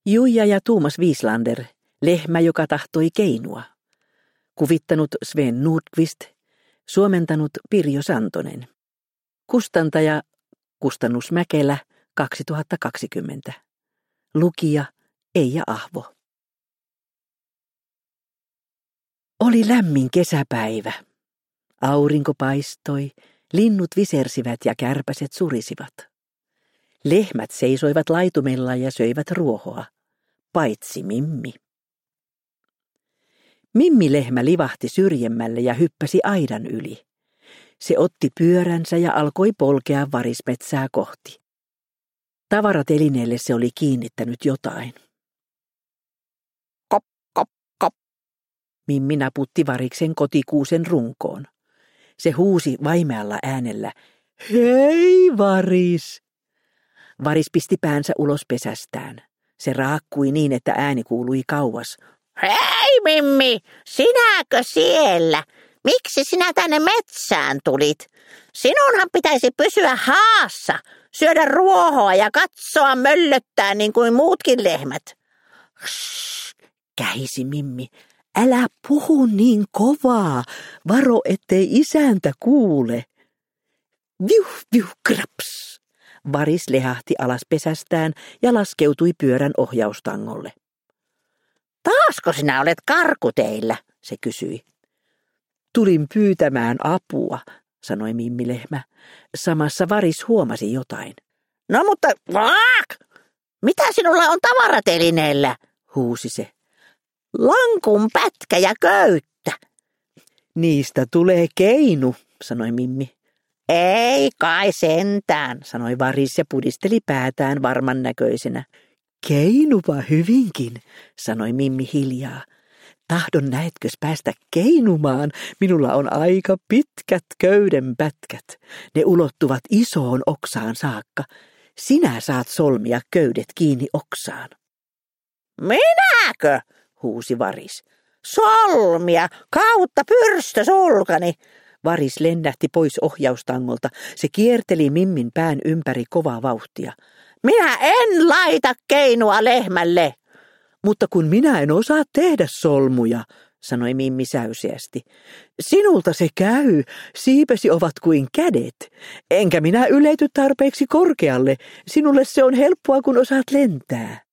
Juija ja Tuomas Wieslander, lehmä, joka tahtoi keinua. Kuvittanut Sven Nordqvist, suomentanut Pirjo Santonen. Kustantaja Kustannus Mäkelä 2020. Lukija Eija Ahvo. Oli lämmin kesäpäivä. Aurinko paistoi, linnut visersivät ja kärpäset surisivat. Lehmät seisoivat laitumella ja söivät ruohoa, paitsi Mimmi. Mimmi-lehmä livahti syrjemmälle ja hyppäsi aidan yli. Se otti pyöränsä ja alkoi polkea varismetsää kohti. Tavaratelineelle se oli kiinnittänyt jotain. Kop, kop, kop. Mimmi naputti variksen kotikuusen runkoon. Se huusi vaimealla äänellä, hei varis! Varis pisti päänsä ulos pesästään. Se raakkui niin, että ääni kuului kauas. Hei Mimmi, sinäkö siellä? Miksi sinä tänne metsään tulit? Sinunhan pitäisi pysyä haassa, syödä ruohoa ja katsoa möllöttää niin kuin muutkin lehmät. Shh, kähisi Mimmi. Älä puhu niin kovaa, varo ettei isäntä kuule. Viuh, viuh, kraps. Varis lehahti alas pesästään ja laskeutui pyörän ohjaustangolle. Taasko sinä olet karkuteillä, se kysyi. Tulin pyytämään apua, sanoi Mimmi-lehmä. Samassa Varis huomasi jotain. No mutta, mitä sinulla on tavaratelineellä, huusi se. Lankun pätkä ja köyttä. Niistä tulee keinu, sanoi Mimmi. Ei kai sentään, sanoi Varis ja pudisteli päätään varman näköisenä. Keinuva hyvinkin, sanoi Mimmi hiljaa. Tahdon näetkös päästä keinumaan, minulla on aika pitkät köydenpätkät. Ne ulottuvat isoon oksaan saakka. Sinä saat solmia köydet kiinni oksaan. Minäkö? Huusi Varis. Solmia kautta pyrstösulkani. Varis lennähti pois ohjaustangolta. Se kierteli Mimmin pään ympäri kovaa vauhtia. Minä en laita keinua lehmälle. Mutta kun minä en osaa tehdä solmuja, sanoi Mimmi säyseästi. Sinulta se käy, siipesi ovat kuin kädet. Enkä minä ylety tarpeeksi korkealle. Sinulle se on helppoa, kun osaat lentää.